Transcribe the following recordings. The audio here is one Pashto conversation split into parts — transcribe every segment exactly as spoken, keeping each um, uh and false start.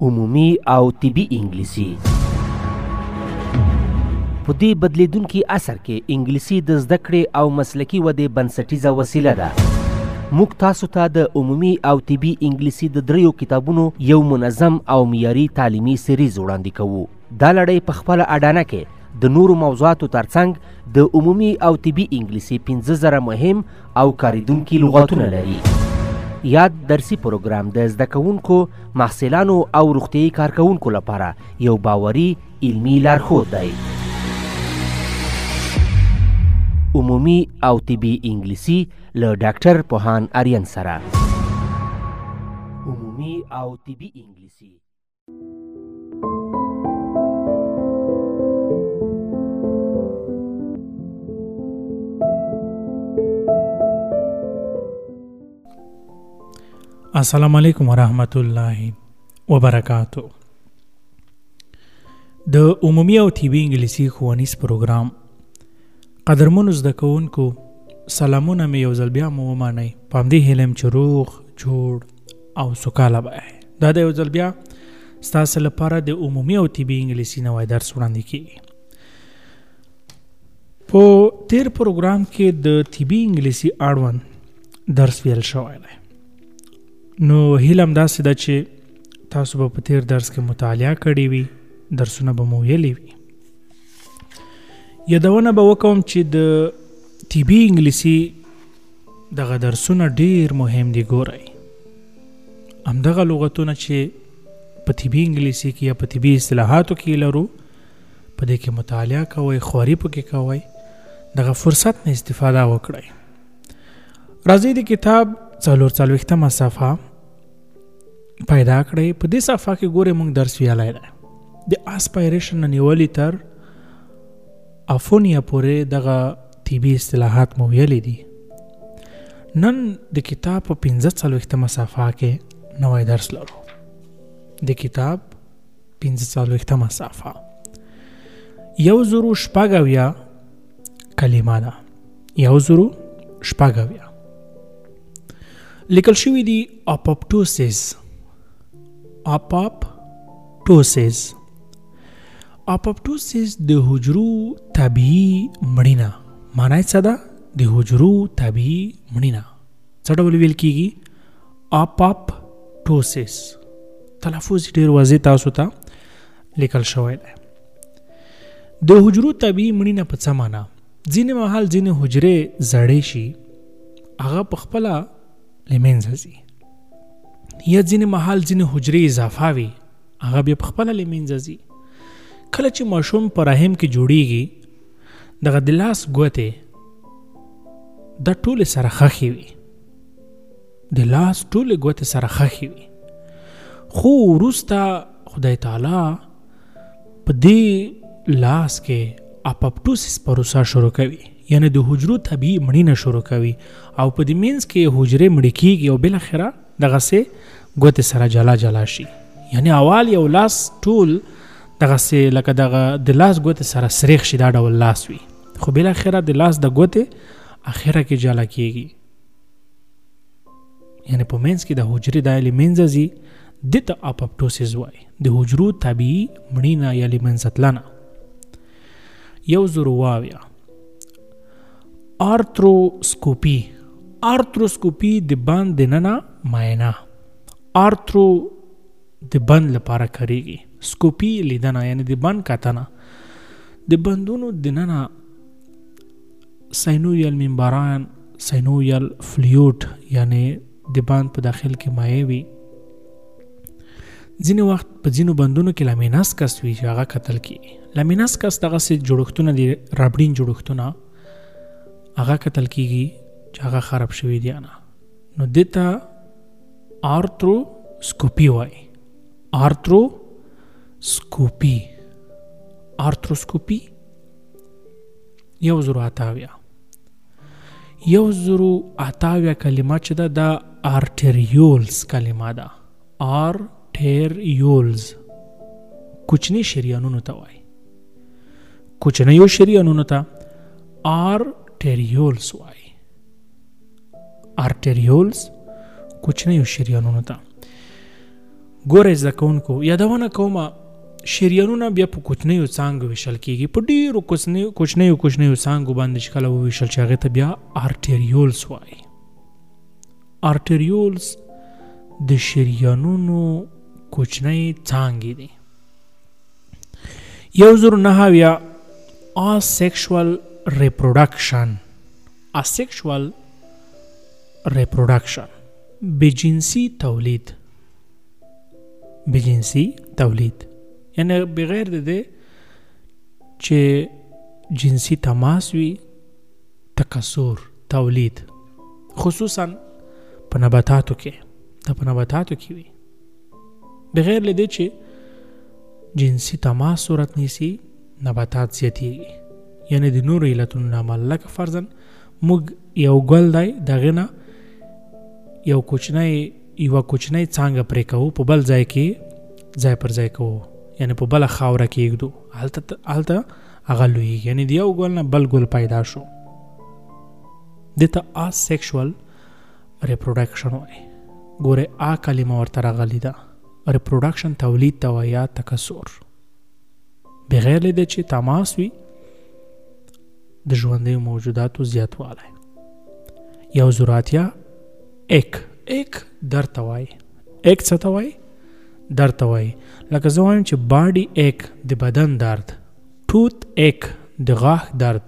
عمومي او طبي انګلیسي. په دې بدلیدونکي عصر کې انګلیسي د زده کړې او مسلکي ودې بنسټیزه وسیله ده. موږ تاسو ته د عمومي او طبي انګلیسي د دریو کتابونو یو منظم او معیاري تعلیمي سریز وړاندې کوو. دا لړۍ په خپله اډانه کې د نورو موضوعاتو ترڅنګ د عمومي او طبي انګلیسي پنځه زره مهم او کاریدونکي لغاتونه لري. یاد درسي پروګرام د زده کوونکو، محصلانو او روغتیايي کارکوونکو لپاره یو باوري علمي لارښود دی. عمومي او طبي انګلیسي له ډاکټر پوهان آریان سره. عمومي او طبي انګلیسي. السلام علیکم ورحمت الله وبرکاتو. د عمومي او طبي انګلیسي ښوونیز پروګرام قدرمنو زده کوونکو، سلامونه مې یو ځل بیا مو ومنئ. په همدې هیله یم چې روغ جوړ او سوکاله به یې. دا د یو ځل بیا ستاسو لپاره د عمومي او طبي انګلیسي نوی درس وړاندې کیږي. په تیر پروګرام کې د طبي انګلیسي اړوند درس ویل شوی دی. نو هیله هم داسې ده چې تاسو به په تیر درس کې مطالعه کړې وي، درسونه به مو ویلي وي. یادونه به وکوم چې د طبي انګلیسي دغه درسونه ډیر مهم دي. ګورئ، همدغه لغتونه چې په طبي انګلیسي کې یا په طبي اصطلاحاتو کې لرو، په دې کې مطالعه کوئ، خواري پکې کوئ، دغه فرصت نه استفاده وکړئ. راځئ د کتاب څلور څلوېښتمه صفحه پیدا کړئ. په دې صفحه کې ګورئ موږ درس ویلی دی. د اسپایریشن نه نیولې تر افونیا پورې دغه طبي اصطلاحات مو ویلي دي. نن د کتاب په پنځه څلوېښتمه صفحه کې نوی درس لرو. د کتاب پنځه څلوېښتمه صفحه یو زرو شپږ اویا کلمه ده. یو زرو شپږ اویا لیکل شوي دي اپوپټوسیس. اپوپټوسیس اپوپټوسیس د حجرو طبیعي مړینه. معنی څه ده؟ د حجرو طبیعي مړینه. څه ډول ویل کیږي؟ اپوپټوسیس. تلفظ ډیر واضح تاسو ته لیکل شوی دی. د حجرو طبیعي مړینه په څه معنی؟ ځینې مهال ځینې حجرې زړې شي، هغه په خپله له منځه ځي، یا ځینې مهال ځینې حجرې اضافه وي، هغه بیا په خپله له منځه ځي. کله چې ماشوم په رحم کې جوړیږي، دغه د لاس ګوتې دا ټولې سره ښخې وي، د لاس ټولې ګوتې سره ښخې وي. خو وروسته خدای تعالی په دې لاس کې اپوپټوسیس پروسه شروع کوي، یعنی د حجرو طبیعي مړینه شروع کوي، او په دې منځ کې حجرې مړې کیږي او بالاخره دغسې ګوتې سره جلا جلا شي. یعنی اول یو لاس ټول دغسې لکه دغه د لاس ګوتې سره سریخ شي، دا ډول لاس وي، خو بالاخره د لاس د ګوتې اخره کې جلا کیږي. یعنی په منځ کې د حجرې دا له منځه ځي، دې ته اپوپټوسیس وایي، د حجرو طبیعي مړینه یا له منځه تلنه. یو زرو واویا آرتروسکوپي. آرتروسکوپي د بند دننه معاینه. آرترو د بند لپاره کاریږي، سکوپي لیدنه یعنی د بند کتنه. د بندونو دننه ساینویل ممبران، ساینویل فلویډ یعنی د بند په داخل کې مایع وي. ځینې وخت په ځینو بندونو کې لامینسکس وي چې هغه کتل کیږي. لامینسکس دغسې جوړښتونه دي، ربړین جوړښتونه، هغه کتل کیږي چې هغه خراب شوي دي نه. نو دې ته آرتروسکوپي وایي. آرتروسکوپي آرتروسکوپي یو زرو اتاویا یو زرو اتاویا کلمه چې ده دا آرټریولز کلمه ده. آرټریولز کوچني شریانونو ته وایي، کوچنیو شریانونو ته آرټریولز وایي. آرټریولز کوچنیو شریانونو ته. ګوره زده کوونکو یادونه کومه شریانونه بیا په کوچنیو څانګو ویشل کیږي په ډیرو کوچنیو کوچنیو کوچنیو څانګو باندې چې کله وویشل چې هغې ته بیا آرټریولز وایي. آرټریولز د شریانونو کوچنی څانګې دي. یو زر نهه اویا asexual reproduction asexual reproduction بجنسی تولید بجنسی تولید یعنی بغیر د دې چې جنسی تماس وي تکثر تولید خصوصا په نباتاتو کې دا په نباتاتو کې وي بغیر له دې چې جنسی تماس صورت نیسي نباتات زیاتیږي یعنی د نورو علتونو نه عمل لکه فرضاً موږ یو ګل دی دغې نه یو کوچنی یوه کوچنی څانګه پرې کوو په بل ځای کې ځای پر ځای کوو یعنی په بله خاوره کې ایږدو هلته هلته هغه لویږي یعنی د یو ګل نه بل ګل پیدا شو دې ته asexual reproduction وایي. ګورې آ کلمه ورته راغلې ده reproduction تولید ته وایي یا تکثر بغیر له دې چې تماس وي د ژوندیو موجوداتو زیاتوالی. یو زر اتیا ایک ایک در ته وایي ایک څه ته وایي در ته وایي لکه زه وایم چې باډي ایک د بدن درد ټوت ایک د غاښ درد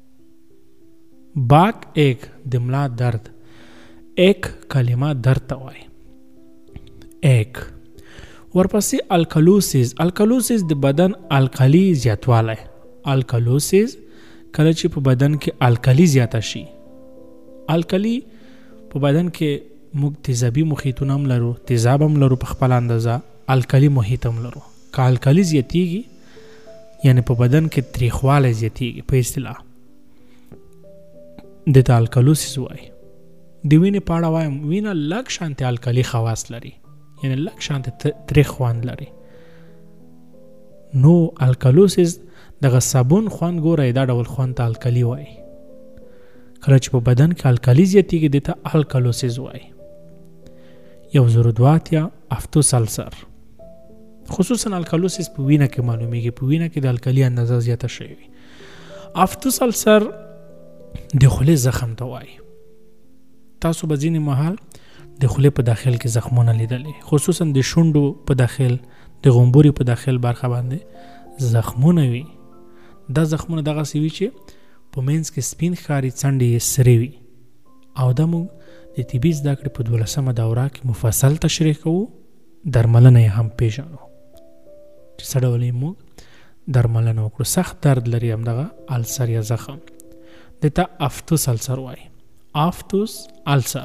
باک ایک د ملا درد ایک کلمه درد ته وایي ایک. ورپسې الکلوسیز الکلوسیز د بدن الکلی زیاتوالی الکلوسیز کله چې په بدن کې الکلی زیاته شي الکلی په بدن کې موږ تیزابي محیطونه هم لرو تیزاب هم لرو په خپل اندازه الکلی محیط هم لرو که الکلی زیاتیږي یعنی په بدن کې تریخوالی زیاتیږي په اصطلاح دې ته الکلوسیز وایي. د وینې په اړه وایم وینه لږ شانتې الکلی خواص لري یعنی لږ شانتې تریخ خوند لري نو الکلوسیز دغه صابون خوند ګورئ دا ډول خوند ته الکلی وایي کله چې په بدن کې الکلی زیاتیږي دې ته الکلوسیز وایي. یو زر دوه اتیا افتوس السر خصوصا الکلوسیز په وینه کې معلومیږي په وینه کې د الکلی اندازه زیاته شوې وي. افتوس السر د خولې زخم ته وایي. تاسو به ځینې مهال د خولې په داخل کې زخمونه لیدلې خصوصا د شونډو په داخل د غومبوري په داخل برخه باندې زخمونه وي. دا زخمونه دغسې وي چې په منځ کې سپین ښکاري څنډې یې سرې وي او دا موږ د طبي زده کړې په دولسمه دوره کې مفصل تشریح کوو درملنه یې هم پیژنو چې څه ډول یې موږ درملنه وکړو. سخت درد لري همدغه السر یا زخم دې ته افتوس السر وایي افتوس السر.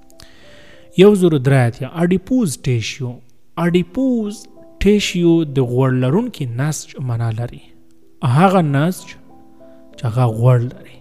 یو زر درې اتیا اډیپوز ټیشیو اډیپوز ټیشیو د غوړ لرونکي نسج معنا لري هغه نسج چې هغه غوړ لري.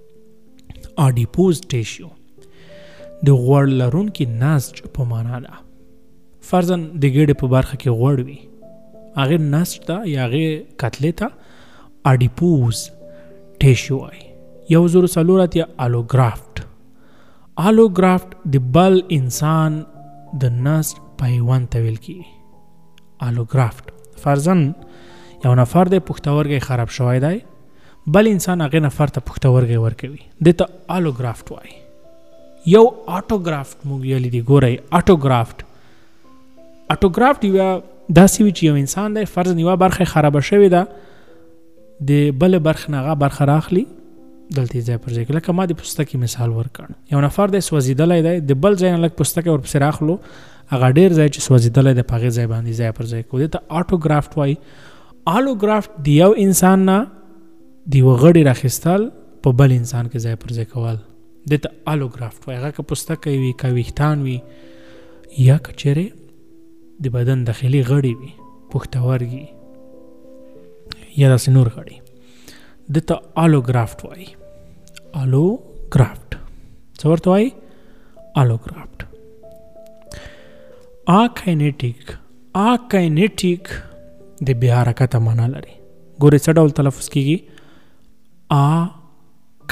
اډیپوز ټیشیو د غوړ لرونکي نسج په معنا ده فرضاً د ګېډې په برخه کې غوړ وي هغې نسج ته یا هغې کتلې ته اډیپوز ټیشیو وایي. یو زر څلور اتیا الوګرافټ الوګرافټ د بل انسان د نسج پیوند ته ویل کېږي. الوګرافټ فرضاً یو نفر دی پښتورګی خراب شوی دی بل انسان هغې نفر ته پښتورګی ورکوي دې ته الوګرافټ وایي. یو آټوګرافټ موږ ویلی دی ګورئ آټوګرافټ آټوګرافټ یوه داسې وي چې یو انسان دی فرضاً یوه برخه خرابه شوې ده د بلې برخې نه هغه برخه راخلي دلته ځای پر ځای کې لکه ما د پوستکي مثال ورکړ یو نفر دی سوځېدلی دی د بل ځای نه لږ پوستکی ورپسې راخلو هغه ډېر ځای چې سوځېدلی دی په هغې ځای باندې ځای پر ځای کوو دې ته آټوګرافټ وایي. الوګرافټ د یو انسان نه د یوه غړي راخیستل په بل انسان کې ځای پر ځای کول دې ته الوګرافټ وایي. هغه که پوستکی وي که ویښتان وي یا که چیرې د بدن داخلي غړي وي پښتورګي یا داسې نور غړي دې ته الوګرافټ وایي. الوګرافټ څه ورته وایي الوګرافټ. اکاینیټیک اکاینیټیک د بې حرکته معنا لري ګورې څه ډول تلفظ کېږي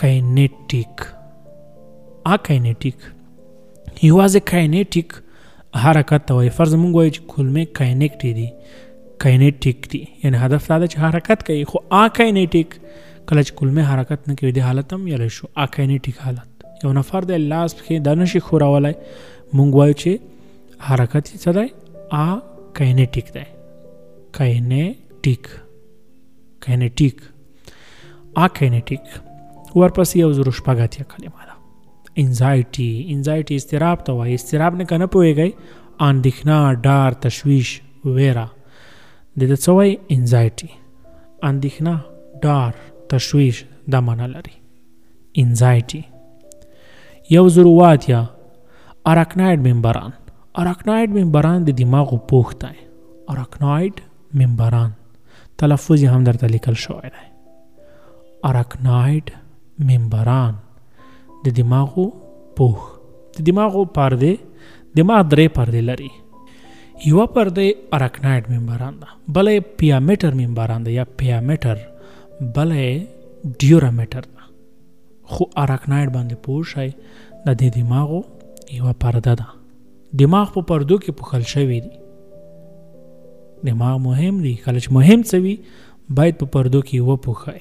اکاینیټیک اکاینیټیک یوازې کاینیټیک حرکت ته وایي. فرض مونږ وایو چې کلمې کاینیکټ دي، کاینیټیک دي، یعنی هدف دا ده چې حرکت کوي. خو اکاینیټیک کله چې کلمې حرکت نه کوي د حالت هم یلی شو اکاینیټیک حالت. یو نفر دی لاس پکې دا نشي ښورولی، مونږ وایو چې حرکت یې څه دی؟ اکاینیټیک دی. کاینیټیک کاینیټیک اکاینیټیک. ورپسې یو زرو شپږ اتیا کلمه ده انزایټي. انزایټي اضطراب ته وایي. اضطراب نه که نه پوهېږئ، اندېښنه، ډار، تشویش، ویره، د ده څه وایي؟ انزایټي. اندېښنه، ډار، تشویش دا معنا لري انزایټي. یو زرو اووه اتیا اراکناید ممبران. اراکناید ممبران د دماغو پوښ دی. اراکناید ممبران تلفظ یې هم درته لیکل شوی دی. اراکناید ممبران د دماغو پوښ. د دماغو پرده، دماغ درې پرده لري. یوه پرده اراکناید ممبران ده، بله یې پیامیټر ممبران ده یا پیامیټر، بله یې ډیورامیټر ده. خو اراکناید باندې پوه شئ د دې دماغو یوه پرده ده. دماغ په پردو کې پوښل شوي دي. دماغ مهم دی. کله چې مهم څه وي باید په پردو کې وپوښئ.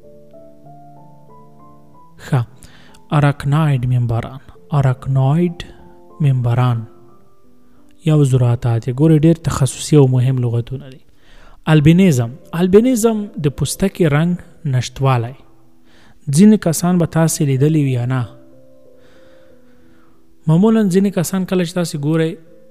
ښه، اراکناید ممبران. اراکناید ممبران یو زرو اته اتیا. ګورئ ډېر تخصصي او مهم لغتونه دي. البینیزم. البینیزم د پوستکي رنګ نشتوالی. ځینې کسان به تاسې لیدلی وي یا نه، معمولا ځینې کسان کله چې تاسې ګورئ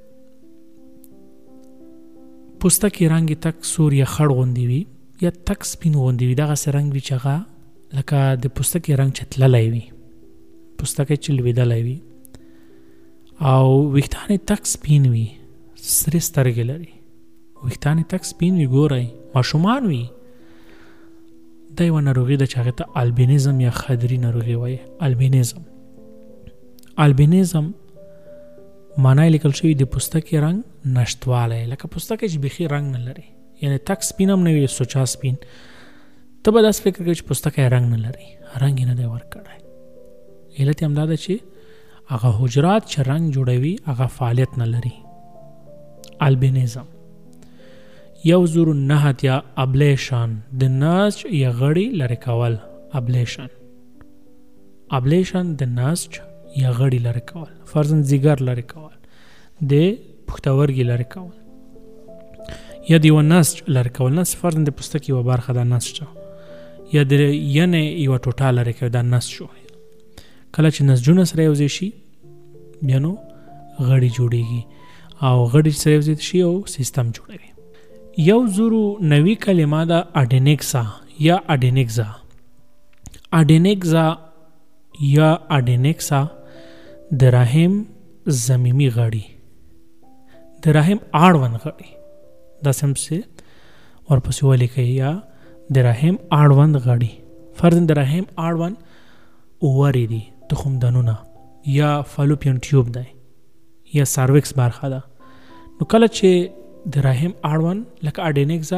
پوستکي رنګ یې تک سور یا خړ غوندې وي یا تک سپین غوندې وي. دغسې رنګ وي چې هغه لکه د پوستکي رنګ چې تللی وي، پوستکی چې لوېدلی وي، او ویښتان یې تک سپین وي، سرې سترګې لري، ویښتان یې تک سپین وي. ګورئ ماشومان وي. دا یوه ناروغي ده چې هغې ته البینیزم یا خدري ناروغي وایي. البینیزم. البینیزم معنا یې لیکل شوي د پوستکي رنګ نشتوالی، لکه پوستکی چې بیخي رنګ نه لري، یعنی تک سپین هم نه وي، سوچا سپین. ته به داسې فکر کوي چې پوستکی رنګ نه لري، رنګ یې نه دی ورکړی. علت یې همدا ده چې هغه حجرات چې رنګ جوړوي هغه فعالیت نه لري. البینیزم. یو زرو نهه اتیا ابلیشن. د نسج یا غړي لرې کول. ابلیشن. ابلیشن د نسج یا غړي لرې کول. فرضاً ځیګر لرې کول، د پښتورګي لرې کول، یا د یوه نسج لرې کول. نسج فرضاً د پوستکي یوه برخه ده نسج، یا د ینې یوه ټوټه لرې کوي، دا نسج شو. کله چې نسجونه سره یو ځای شي بیا نو غړي جوړیږي، او غړي سره یو ځای شي او سیستم جوړوي. یو زرو نوي کلمه ده اډینکسا یا اډینکزا. اډینکزا یا اډینکسا د رحم زمینی غړي، د رحم اړوند غړي، دا سم سه ورپسې ولیکئ، یا د رحم اړوند غړي. فرضاً د رحم اړوند اوورې دي، تخمدانونه، یا فالوپین ټیوب دی، یا سارویکس برخه ده. نو کله چې د رحم اړوند لکه اډینکزا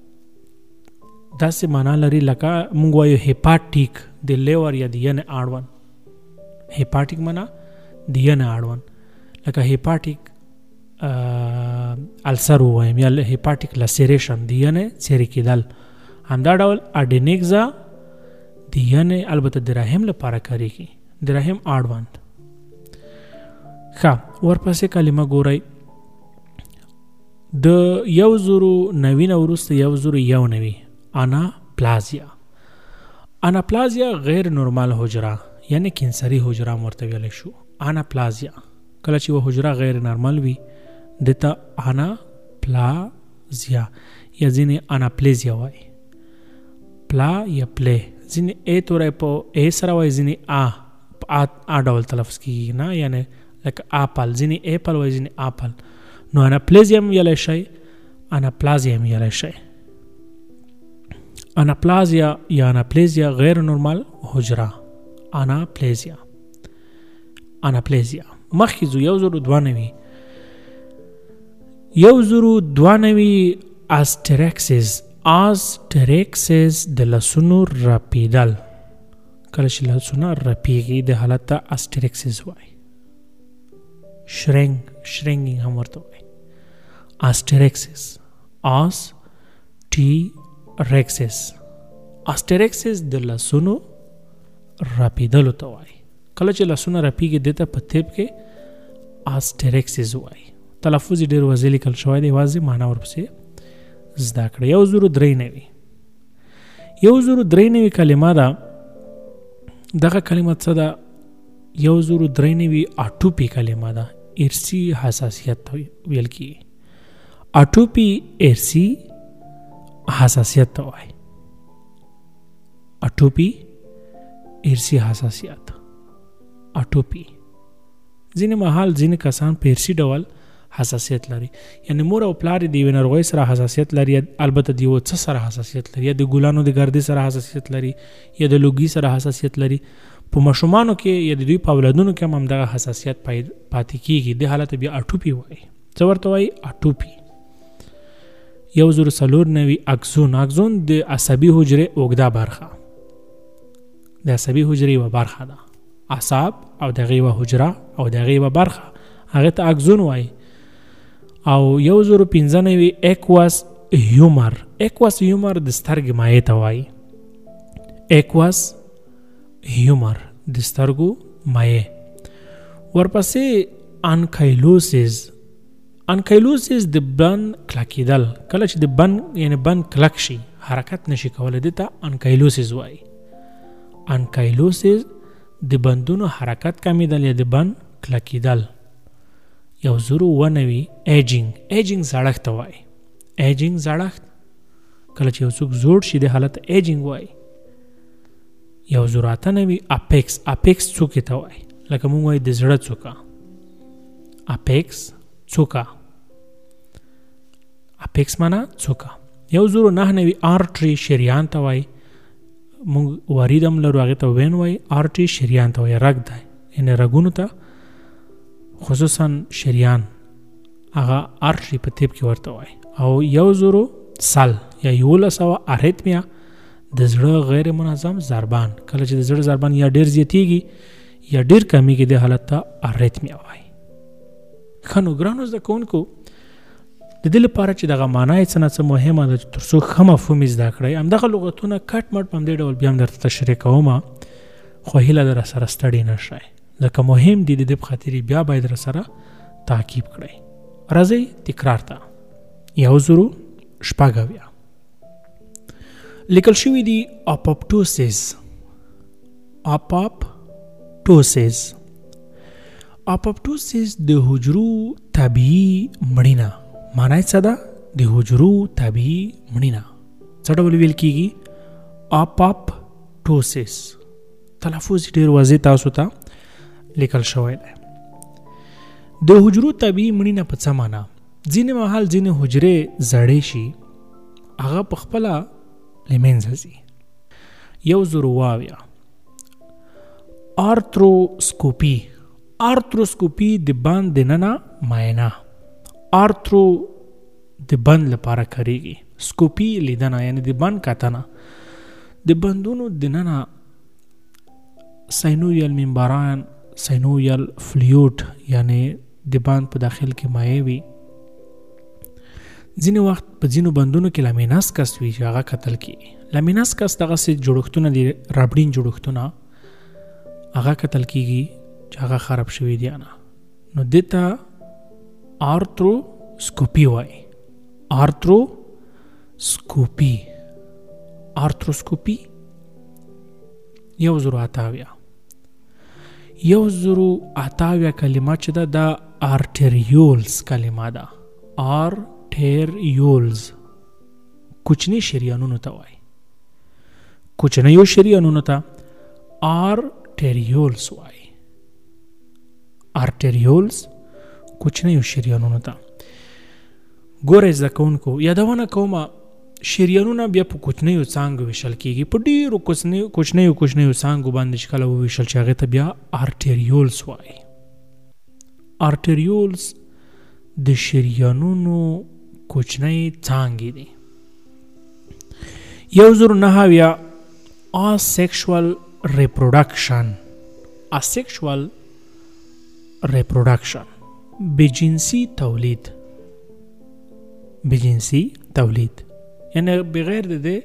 داسې معنا لري لکه مونږ وایو هیپاټیک د لیور یا د ینې اړوند. هیپاټیک معنا د ینې اړوند، لکه هیپاټیک السر ووایم یا هیپاټیک لسریشن د ینې څیرې کېدل. همدا ډول اډینکزا د ینې البته د رحم لپاره کارېږي، د رحم اړوند. ښه، ورپسې کلمه ګورئ. د یو زرو نوي نه وروسته یو زرو یو نوي اناپلازیا. اناپلازیا غیر نورمال حجره یعنی کینسري حجره ورته ویلی شو. اناپلازیا کله چې یوه حجره غیر نورمال وي دته اناپلازیا یا ځینې اناپلیزیا وایي. پلا یا پلی، ځینې ای توری په ای سره وایي، ځینې آ په آ ډول تلفظ کېږي نه، یعنی لکه آپل، ځینې ایپل وایي، ځینې آپل. نو اناپلیزیا هم ویلی شئ، اناپلازیا هم ویلی شئ. اناپلازیا یا اناپلیزیا غیر نورمال حجره. اناپلیزیا اناپلیزیا مخکې ځو. یو زرو دوه نوي یو زرو دوه نوي آستریکسیس. آستریکسیس د لاسونو رپیدل. کله چې لاسونه رپیږي د حالت ته آستریکسیس وایي. شرنګ شرنګینګ هم ورته وایي. آسټریکسس آس ټي ریکسس آسټریکسس د لاسونو راپیدلو ته وایي. کله چې لاسونه راپیږي دته په طب کې آسټریکسس وایي. تلفظ یې ډېر واضح لیکل شوی دی، واضح معنا ورپسې زده کړه. یو زرو درې نوي یو زرو درې نوي کلمه ده. دغه کلمه څه ده؟ یو زرو درې نوي اټوپي کلمه ده. ارثي حساسیت ته ویل کېږي. اټوپي ارثي حساسیت ته وایي. اټوپي ارثي حساسیت اټوپي. ځینې مهال ځینې کسان په ارثي ډول حساسیت لري، یعنی مور او پلار د یوې ناروغۍ سره حساسیت لري، البته د یو څه سره حساسیت لري، یا د ګلانو د ګردې سره حساسیت لري، یا د لوګي سره حساسیت لري. په ماشومانو کې یا د دوی په اولادونو کې هم همدغه حساسیت پاتې کېږي. دې حالت بیا اټوپي وایي. څه ورته وایي؟ اټوپي. یو زرو څلور نوي اکزون. اکزون د عصبي حجرې اوږده برخه، د عصبي حجرې یوه برخه ده. اعصاب او دغه یوه حجره او دغه یوه برخه، هغې ته اکزون وایي. او یو زرو پنځه نوي ایکواس هیومر. ایکواس هیومر د سترګې مایع ته وایي. ایکواس هیومر د سترګو مایع. ورپسې انکایلوسیس. انکایلوسیس د بند کلکېدل. کله چې د بند یعنی بند کلک شي، حرکت نشي کولی، دې ته انکایلوسیس وایي. انکایلوسیس د بندونو حرکت کمیدل یا د بند کلکېدل. یو زرو اووه نوي ایجینګ. ایجینګ زړښت ته وایي. ایجینګ زړښت. کله چې یو څوک زوړ شي د حالت ایجینګ وایي. یو زرو اته نوي اپیکس. اپیکس څوکې ته وایي، لکه مونږ وایي د زړه څوکه. اپیکس څوکه. اپیکس معنا څوکه. یو زرو نهه نوي آرټري. شریان ته وایي. مونږ ورید هم لرو، هغې ته وین وایي. آرټري شریان ته وایي. رګ دی، یعنې رګونو ته خصوصا شریان، هغه آرټري په طب کې ورته وایي. او یو زرو سل یا یولس سوه اریتمیا د زړه غیر منظم ضربان. کله چې د زړه ضربان یا ډېر زیاتېږي یا ډېر کمیږي، د حالت ته اریتمیا وایي. ښه نو ګرانو زده کوونکو، د دې لپاره چې دغه معنا یې څه نه څه مهمه ده، تر څو ښه مفهوم یې زده کړئ، همدغه لغتونه کټ مټ په همدې ډول بیا هم درته تشریح کومه، خو هیله ده راسره ستړي نه شئ، ځکه مهم دي. د دې په خاطر بیا باید راسره تعقیب کړئ. راځئ تکرار ته. یو زرو شپږ اویا لیکل شوي دي اپوپټوسیس. اپوپټوسیس اپوپټوسیس د حجرو طبیعي مړینه. معنی څه ده؟ د حجرو طبیعي مړینه. څه ډول ویل کېږي؟ اپوپټوسیس. تلفظ ډېر واضح تاسو ته لیکل شوی دی. د حجرو طبیعي مړینه په څه معنا؟ ځینې مهال ځینې حجرې زړې شي، هغه په خپله له منځه ځي. یو زرو اووه اویا آرتروسکوپي. آرتروسکوپي د بند دننه معاینه. آرترو د بند لپاره کاریږي. سکوپي لیدنه، یعنی د بند کتنه. د بندونو دننه ساینویل ممبران، ساینویل فلویډ، یعنی د بند په داخل کې مایع وي. ځینې وخت په ځینو بندونو کې لامیناسکس وي چې هغه کتل کېږي. لامیناسکس دغسې جوړښتونه دي، ربړین جوړښتونه، هغه کتل کېږي چې هغه خراب شوي دي نه. نو دې ته آرتروسکوپي وایي. آرتروسکوپي آرتروسکوپي یو زرو اته اویا یو زرو اته اویا کلمه چې ده دا آرټریولز کلمه ده. آرټریولز کوچني شریانونو ته وایي. کوچنیو شریانونو ته آرټریولز وایي. آرټریولز کوچنیو شریانونو ته. ګورئ زده کوونکو، یادونه کومه شریانونه بیا په کوچنیو څانګو ویشل کېږي، په ډېرو کوچنیو کوچنیو کوچنیو څانګو باندې چې کله وویشل چې هغې ته بیا آرټریولز وایي. آرټریولز د شریانونو کوچنی څانګې دي. یو زرو نهه اویا asexual reproduction. asexual reproduction بجنسی تولید. بجنسی تولید یعنی بغیر د دې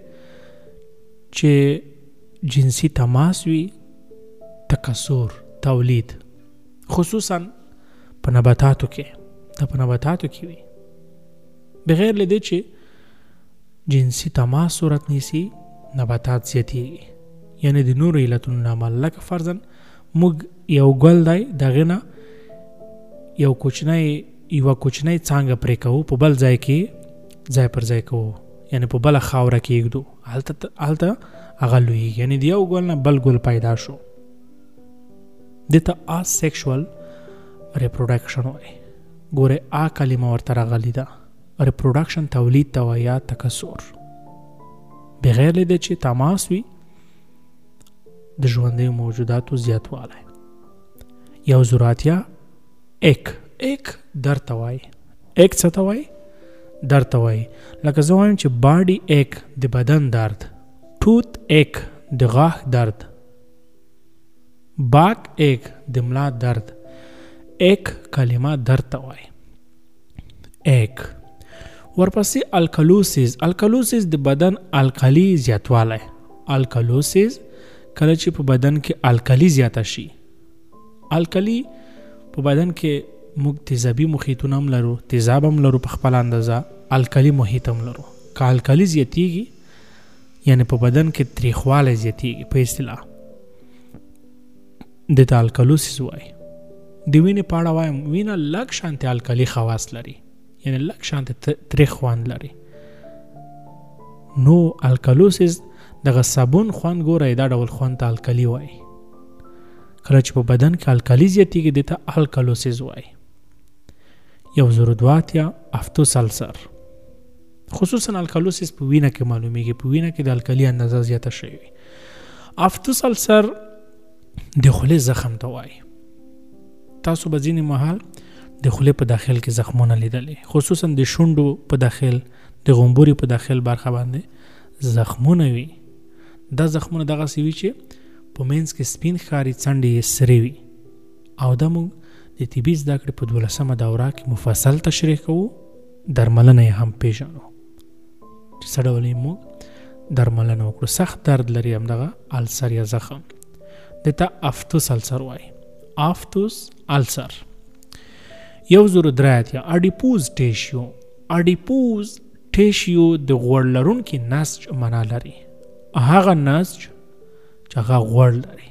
چې جنسی تماس وي، تکثر، تولید، خصوصا په نباتاتو کې دا په نباتاتو کې وي، بغیر له دې چې جنسی تماس صورت نیسي نباتات زیاتیږي. یعنی د نورو علتونو نه عمل، لکه فرضاً موږ یو ګل دی دغې نه یو کوچنی یوه کوچنی څانګه پرې کوو، په بل ځای کې ځای پر ځای کوو، یعنی په بله خاوره کې ایږدو، هلته هلته هغه لویږي، یعنی د یو ګل نه بل ګل پیدا شو. دې ته اسیکشوال ریپروډکشن وایي. ګورئ آ کلمه ورته راغلې ده، ریپروډکشن تولید ته وایي یا تکثر، بغیر له دې چې تماس وي د ژوندیو موجوداتو زیاتوالی. یو زر اتیا ایک ایک در ته وایي. ایک څه ته وایي؟ در ته وایي. لکه زه وایم چې باډي ایک د بدن درد، ټوت ایک د غاښ درد، باک ایک د ملا درد. ایک کلمه در ته وایي. ایک. ورپسې الکلوسیز. الکلوسیز د بدن الکلی زیاتوالی. الکلوسیز کله چې په بدن کې الکلی زیاته شي. الکلی په بدن کې موږ تیزابي محیطونه هم لرو، تیزاب هم لرو په خپل اندازه، الکلی محیط هم لرو. که الکلی زیاتیږي یعنی په بدن کې تریخوالی زیاتیږي، په اصطلاح دې ته الکلوسیس وایي. د وینې په اړه وایم، وینه لږ شانتې الکلی خواص لري، یعنی لږ شانتې تریخ خوند لري. نو الکلوسیس دغه صابون خوند ګورئ، دا ډول خوند ته الکلی وایي. کله چې په بدن کې الکلی زیاتیږي دې ته الکلوسیس وایي. یو زر دوه اتیا افتوس السر. خصوصا الکلوسیس په وینه کې معلومیږي، په وینه کې د الکلی اندازه زیاته شوې وي. افتوس السر د خولې زخم ته وایي. تاسو به ځینې مهال د خولې په داخل کې زخمونه لیدلې، خصوصا د شونډو په داخل، د غومبوري په داخل برخه باندې زخمونه وي. دا زخمونه دغسې وي چې په منځ کې سپین ښکاري، څنډې یې سرې وي. او دا موږ د طبي زده کړې په دولسمه دوره کې مفصل تشریح کوو، درملنه یې هم پیژنو چې څه ډول یې موږ درملنه وکړو. سخت درد لري همدغه السر یا زخم، دې ته افتوس السر وایي. افتوس السر. یو زر درې اتیا اډیپوز ټیشیو. اډیپوز ټیشیو د غوړ لرونکي نسج معنا لري، هغه نسج چې هغه غوړ لري.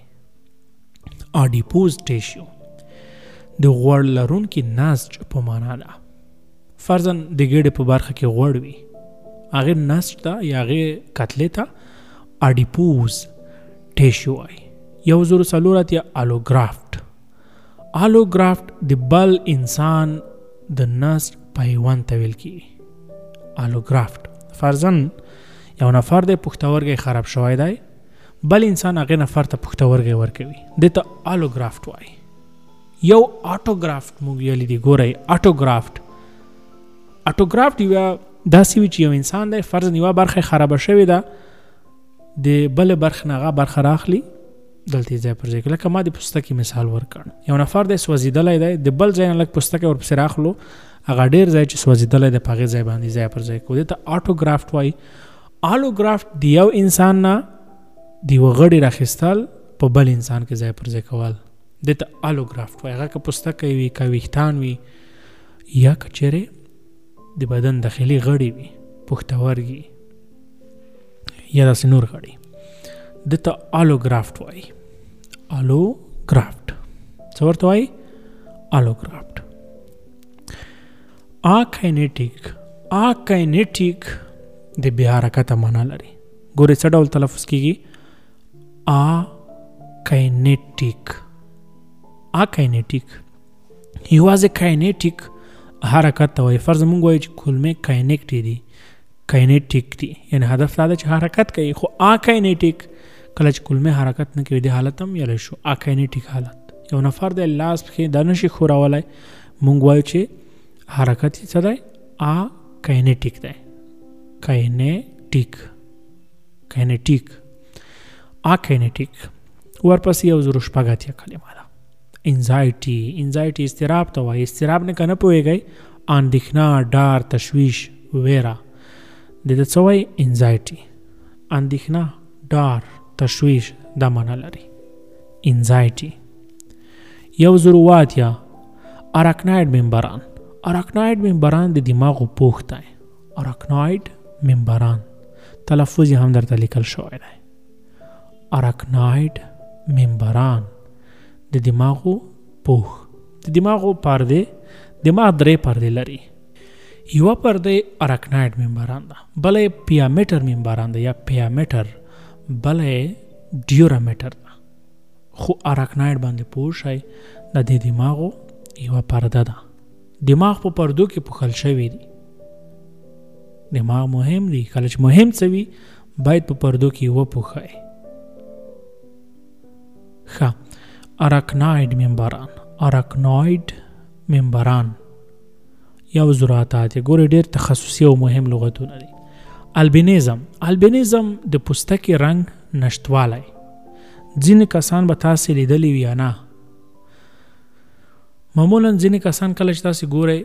اډیپوز ټیشیو د غوړ لرونکي نسج په معنا ده. فرضاً د ګېډې په برخه کې غوړ وي، هغې نسج ته یا هغې کتلې ته اډیپوز ټیشیو وایي. یو زر څلور اتیا الوګرافټ. الوګرافټ د بل انسان د نسج پیوند ته ویل کېږي. الوګرافټ فرضاً یو نفر دی پښتورګی خراب شوی دی، بل انسان هغې نفر ته پښتورګی ورکوي، دې ته الوګرافټ وایي. یو آټوګرافټ موږ یلی دی. ګورئ آټوګرافټ. آټوګرافټ یوه داسې وي چې یو انسان دی فرضاً یوه برخه خرابه شوې ده، د بلې برخې نه هغه برخه راخلي، دلته یې ځای پر ځای کوي. لکه ما د پوستکي مثال ورکړ، یو نفر دی سوځېدلی دی، د بل ځای نه لږ پوستکی ورپسې راخلو، هغه ډېر ځای چې سوځېدلی دی په هغې ځای باندې ځای پر ځای کوو، دې ته آټوګرافټ وایي. الوګرافټ د یو انسان نه د یوه غړي راخیستل په بل انسان کې ځای پر ځای کول، دې ته الوګرافټ وایي. هغه که پوستکی وي، که ویښتان وي، یا که چیرې د بدن داخلي غړي وي، پښتورګي یا داسې نور غړي، دې ته الوګرافټ وایي. الوګرافټ څه ورته وایي؟ الوګرافټ. آکاینیټیک. آکاینیټیک د بې حرکته معنا لري. ګورئ څه ډول تلفظ کېږي؟ آکاینیټیک. آکاینیټیک یوازې کاینیټیک حرکت ته وایي. فرض مونږ وایو چې کلمې کاینیکټ دي، کاینیټیک دي، یعنی هدف دا ده چې حرکت کوي. خو آکاینیټیک کله چې کلمې حرکت نه کوي، دې حالت هم یلی شو آکاینیټیک حالت. یو نفر دی لاس پښې دا نشي ښورولی، مونږ وایو چې حرکت یې څه دی؟ آکاینیټیک دی. کاینیټیک کاینیټیک آکاینیټیک. ورپسې یو زر شپږ اتیا کلمه ده انزایټي انزایټي اضطراب ته وایي. اضطراب نه کنه پوهیږئ اندېښنه، ډار، تشویش، ویره، د دې څه وایي انزایټي. اندېښنه، ډار، تشویش دا معنا لري انزایټي. یو زر اووه اتیا اراکناید ممبران. اراکناید ممبران د دماغو پوښ دی. اراکناید ممبران تلفظ هم درته لیکل شوی دی. اراکناید ممبران د دماغو پوښ. د دماغو پرده، دماغ درې پرده لري. یوه پرده اراکناید ممبران ده، بله پیامیټر ممبران ده یا پیامیټر، بله ډیورامیټر ده. خو اراکناید باندې پوه شئ د دې دماغو یوه پرده ده. دماغ په پردو کې پوښل شوی دی. دماغ مهم دی، کله چې مهم څه وي باید په پردو کې وپوښئ. ښه، اراکناید ممبران. اراکناید ممبران یو زر اته اتیا. ګورئ ډېر تخصصي او مهم لغتونه دي. البینیزم. البینیزم د پوستکي رنګ نشتوالی. ځینې کسان به تاسې لیدلی وي یا نه، معمولا ځینې کسان کله چې تاسې ګورئ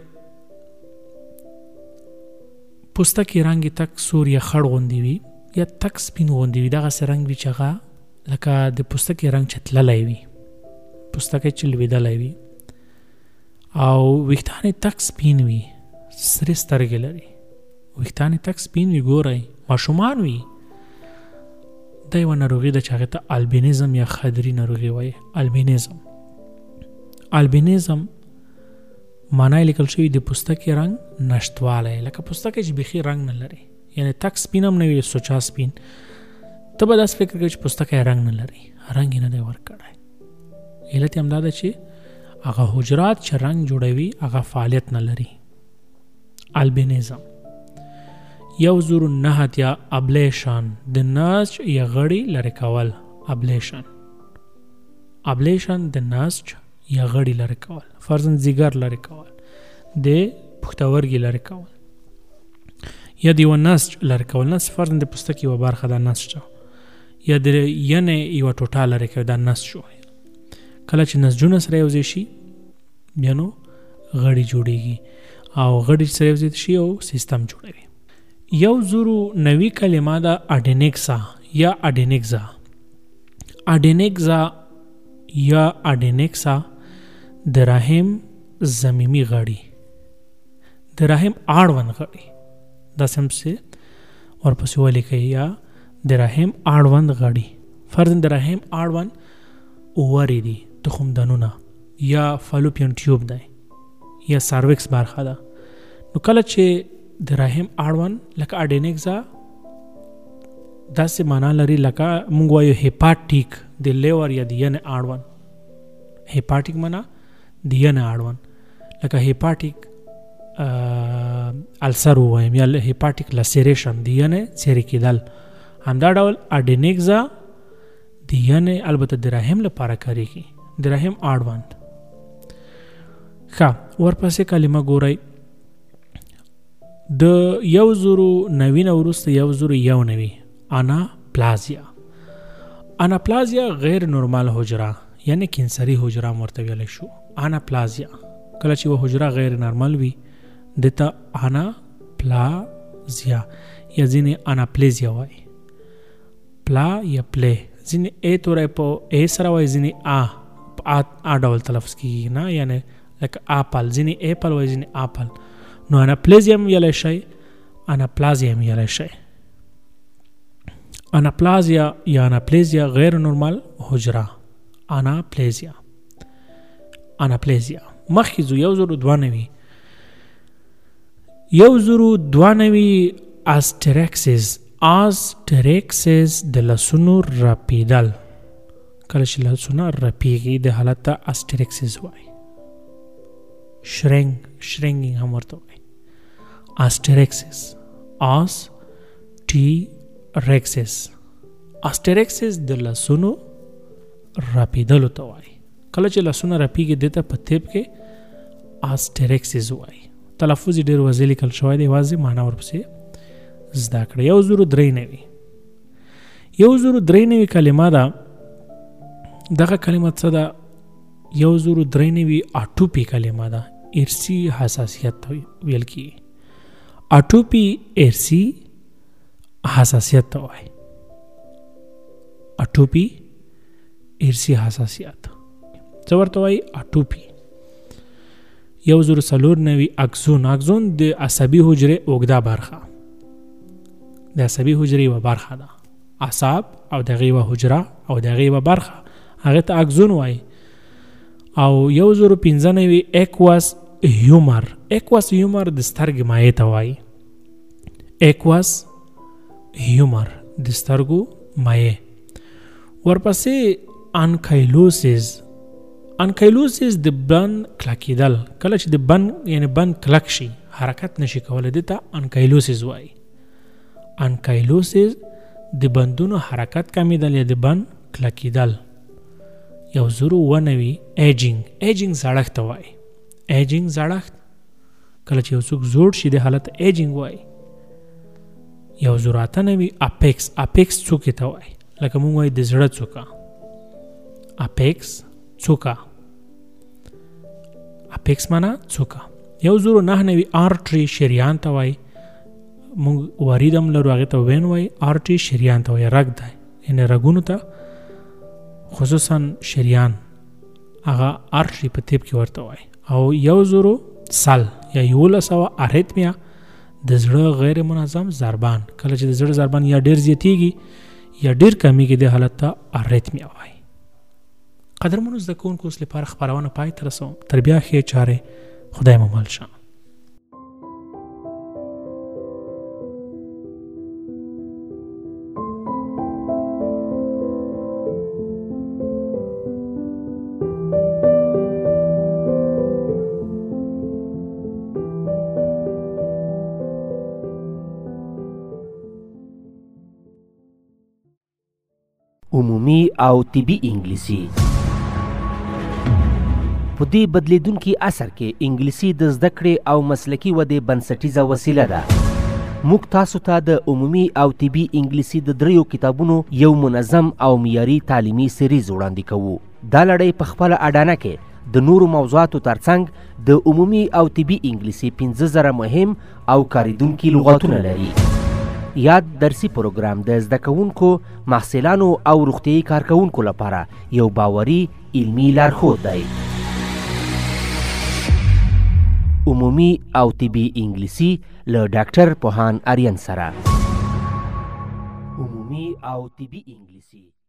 پوستکي رنګ یې تک سور یا خړ غوندې وي یا تک سپین غوندې وي، دغسې رنګ وي چې هغه لکه د پوستکي رنګ چې تللی وي، پوستکی چې لوېدلی وي، او ویښتان یې تک سپین وي، سرې سترګې لري، ویښتان یې تک سپین وي. ګورئ ماشومان وي، دا یوه ناروغي ده چې هغې ته البینیزم یا خدري ناروغي وایي. البینیزم البینیزم معنی لیکل شوي د پوستکي رنګ نشتوالی، لکه پوستکی چې بیخي رنګ نه لري، یعنی تک سپین هم نه وي، سوچا سپین. ته به داسې فکر کوي چې پوستکی رنګ نه لري، رنګ یې نه دی ورکړی. علت یې همدا ده چې هغه حجرات چې رنګ جوړوي هغه فعالیت نه لري. البینیزم. یو زر نهه اتیا ابلیشن. د نسج یا غړي لرې کول. ابلیشن. ابلیشن د نسج یا غړي لرې کول، فرضاً ځیګر لرې کول، د پښتورګي لرې کول، یا د یوه نسج لرې کول. نسج فرضاً د پوستکي یوه برخه ده نسج، یا د ینې یوه ټوټه لرې کوي، دا نسج شو. کله چې نسجونه سره یوځای شي بیا نو غړي جوړیږي، او غړي سره یوځای شي او سیستم جوړوي. یو زرو نوي کلمه ده اډینکسا یا اډینکزا. اډینکزا یا اډینکسا د رحم زمینی غړي، د رحم اړوند غړي، دا سم سه ورپسې ولیکئ، یا د رحم اړوند غړي. فرضاً د رحم اړوند اوورې دي، تخمدانونه، یا فالوپین ټیوب دی، یا ساروکس برخه ده. نو کله چې د رحم اړوند لکه اډینکزا داسې معنا لري لکه موږ وایو هیپاټیک د لیور یا د ینې اړوند. هیپاټیک معنا د ینې اړوند، لکه هیپاټیک السر ووایم یا هیپاټیک لسریشن د ینې څیرې کېدل. همدا ډول اډینکزا د ینې البته د رحم لپاره کارېږي، د رحم اړوند. ښه، ورپسې کلمه ګورئ. د یو زرو نوي نه وروسته یو زرو یو نوي اناپلازیا. اناپلازیا غیر نورمال حجره یعنی کینسري حجره ورته ویلی شو. اناپلازیا کله چې یوه حجره غیر نورمال وي دته اناپلازیا یا ځینې اناپلیزیا وایي. پلا یا پلی، ځینې ای توری په ای سره وایي، ځینې آ په آ ډول تلفظ کېږي نه، یعنی لکه آپل، ځینې ایپل وایي، ځینې آپل. نو اناپلیزیا هم ویلی شئ، اناپلازیا هم ویلی شئ. اناپلازیا یا اناپلیزیا غیر نورمال حجره. اناپلیزیا اناپلیزیا مخکې ځو. یو زرو دوه نوي یو زرو دوه نوي آستریکسیس. آستریکسیس د لاسونو رپیدل، کله چې لاسونه رپیږي د حالت ته آستریکسیس وایي. شرنګ شرنګینګ هم ورته وایي. آستریکسیس آستریکسیس آستریکسیس د لاسونو رپیدلو ته وایي. کله چې لاسونه رپیږي دته په طب کې آستریکسیس وایي. تلفظ یې ډېر واضح لیکل شوی دی، واضح معنا ورپسې زده کړئ. یو زرو درې نوي یو زرو درې نوي کلمه ده. دغه کلمه څه ده؟ یو زرو درې نوي اټوپي کلمه ده. ارثي حساسیت ته ویل کیږي. اټوپي ارثي حساسیت ته وایي. اټوپي ارثي حساسیت څه ورته وایي؟ اټوپي. یو زرو څلور نوي اکسون. اکسون د عصبي حجرې اوږده برخه، د عصبي حجرې یوه برخه ده. اعصاب او د هغې یوه حجره او د هغې یوه برخه، هغې ته اکسون وایي. او یو زرو پنځه نوي ایکواس هیومر. ایکواس هیومر د سترګې مایع ته وایي. ایکواس هیومر د سترګو مایع. ورپسې انکایلوسیس. انکایلوسیس د بند کلکېدل، کله چې د بند یعنی بند کلک شي حرکت نشي کولی، دې ته انکایلوسیس وایي. انکایلوسیس د بندونو حرکت کمیدل یا د بند کلکېدل. یو زرو اووه نوي ایجینګ. ایجینګ زړښت ته وایي. ایجینګ زړښت، کله چې یو څوک زوړ شي د حالت ایجینګ وایي. یو زرو اته نوي اپیکس. اپیکس څوکې ته وایي، لکه مونږ وایي د زړه څوکه. اپیکس څوکه. اپیکس معنا څوکه. یو زرو نهه نوي آرټري. شریان ته وایي. مونږ ورید هم لرو، هغې ته وین وایي. آرټري شریان ته وایي، رګ دی، یعنې رګونو ته خصوصا شریان هغه آرټري په طب کې ورته وایي. او یو زرو سل یا یولس سوه اریتمیا د زړه غیر منظم ضربان. کله چې د زړه ضربان یا ډېر زیاتېږي یا ډېر کمیږي د حالت ته اریتمیا وایي. قدرمنو زده کوونکو، اوس لپاره خپرونه پای ته رسوم. تر بیا ښې چارې، خدای مو مل شه. عمومي او طبي انګلیسي. په دې بدلیدونکي عصر کې انګلیسي د زده کړې او مسلکي ودې بنسټیزه وسیله ده. موږ تاسو ته د عمومي او طبي انګلیسي د دریو کتابونو یو منظم او معیاري تعلیمي سریز وړاندې کوو. دا لړۍ په خپله اډانه کې د نورو موضوعاتو ترڅنګ د عمومي او طبي انګلیسي پنځه زره مهم او کاریدونکي لغتونه لري. یاد درسي پروګرام د زده کوونکو، محصلانو او روغتیایي کارکوونکو لپاره یو باوري علمي لارښود دی. عمومي او طبي انګلیسي له ډاکټر پوهان آریان سره. عمومي او طبي انګلیسي